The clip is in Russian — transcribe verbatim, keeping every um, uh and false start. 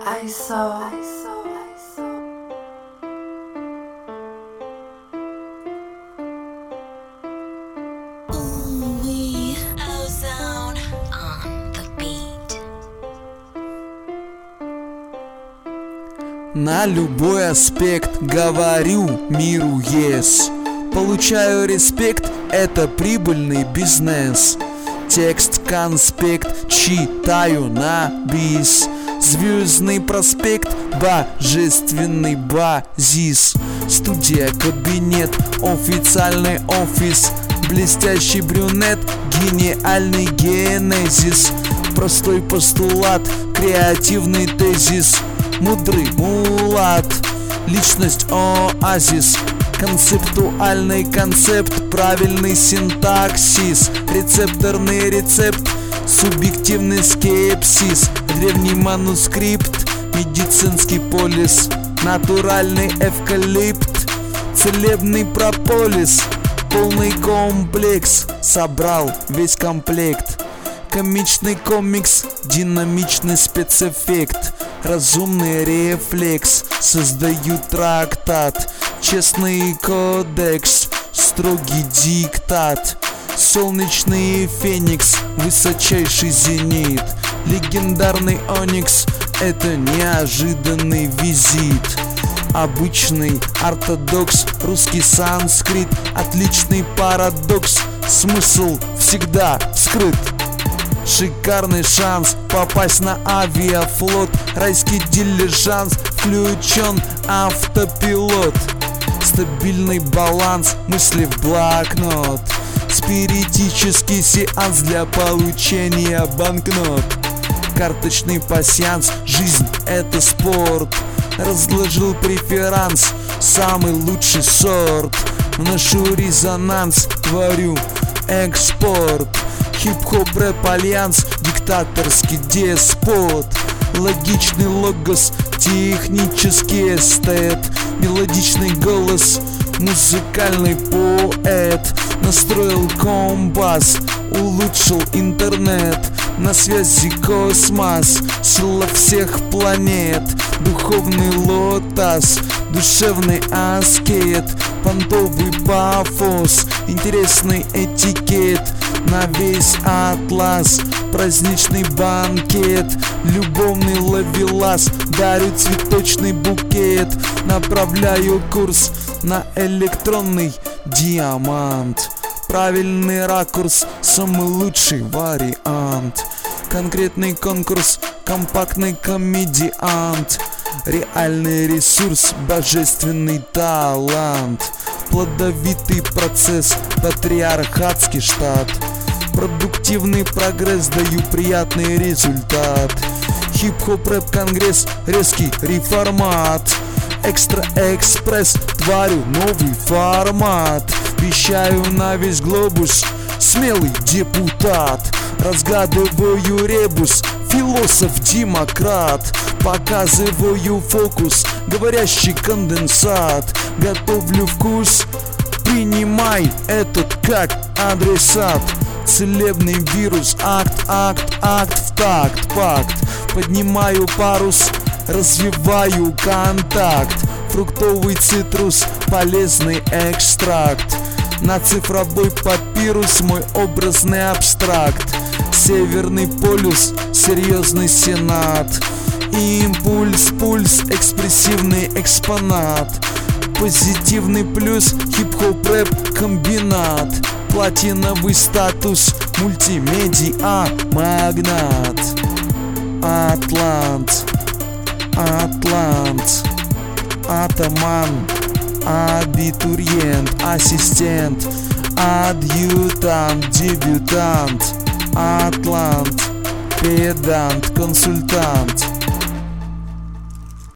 айсо. На любой аспект говорю миру yes. Получаю респект, это прибыльный бизнес. Текст, конспект читаю на бис. Звездный проспект, божественный базис. Студия, кабинет, официальный офис. Блестящий брюнет, гениальный генезис. Простой постулат, креативный тезис. Мудрый мулат, личность оазис. Концептуальный концепт, правильный синтаксис. Рецепторный рецепт, субъективный скепсис. Древний манускрипт, медицинский полис. Натуральный эвкалипт, целебный прополис. Полный комплекс, собрал весь комплект. Комичный комикс, динамичный спецэффект. Разумный рефлекс, создаю трактат. Честный кодекс, строгий диктат. Солнечный феникс, высочайший зенит. Легендарный оникс, это неожиданный визит. Обычный ортодокс, русский санскрит. Отличный парадокс, смысл всегда скрыт. Шикарный шанс попасть на авиафлот. Райский дилижанс, включен автопилот. Стабильный баланс, мысли в блокнот. Спиритический сеанс для получения банкнот. Карточный пасьянс, жизнь это спорт. Разложил преферанс, самый лучший сорт. Вношу резонанс, творю экспорт. Хип-хоп рэп альянс, диктаторский деспот. Логичный логос, технический эстет. Мелодичный голос, музыкальный поэт. Настроил компас, улучшил интернет. На связи космос, сила всех планет. Духовный лотос, душевный аскет. Понтовый пафос, интересный этикет. На весь атлас, праздничный банкет. Любовный ловелас, дарю цветочный букет. Направляю курс на электронный диамант. Правильный ракурс, самый лучший вариант. Конкретный конкурс, компактный комедиант. Реальный ресурс, божественный талант. Плодовитый процесс, патриархатский штат. Продуктивный прогресс, даю приятный результат. Хип-хоп рэп конгресс, резкий реформат. Экстра-экспресс, творю новый формат. Вещаю на весь глобус, смелый депутат. Разгадываю ребус, философ-демократ. Показываю фокус, говорящий конденсат. Готовлю вкус, принимай этот как адресат. Целебный вирус, акт, акт, акт в такт, пакт. Поднимаю парус, развиваю контакт. Фруктовый цитрус, полезный экстракт. На цифровой папирус, мой образный абстракт. Северный полюс, серьезный сенат. Импульс, пульс, экспрессивный экспонат. Позитивный плюс, хип-хоп рэп комбинат. Платиновый статус, мультимедиа магнат. Атлант, Атлант, атаман, абитуриент, ассистент, адъютант, дебютант. Атлант, педант, консультант.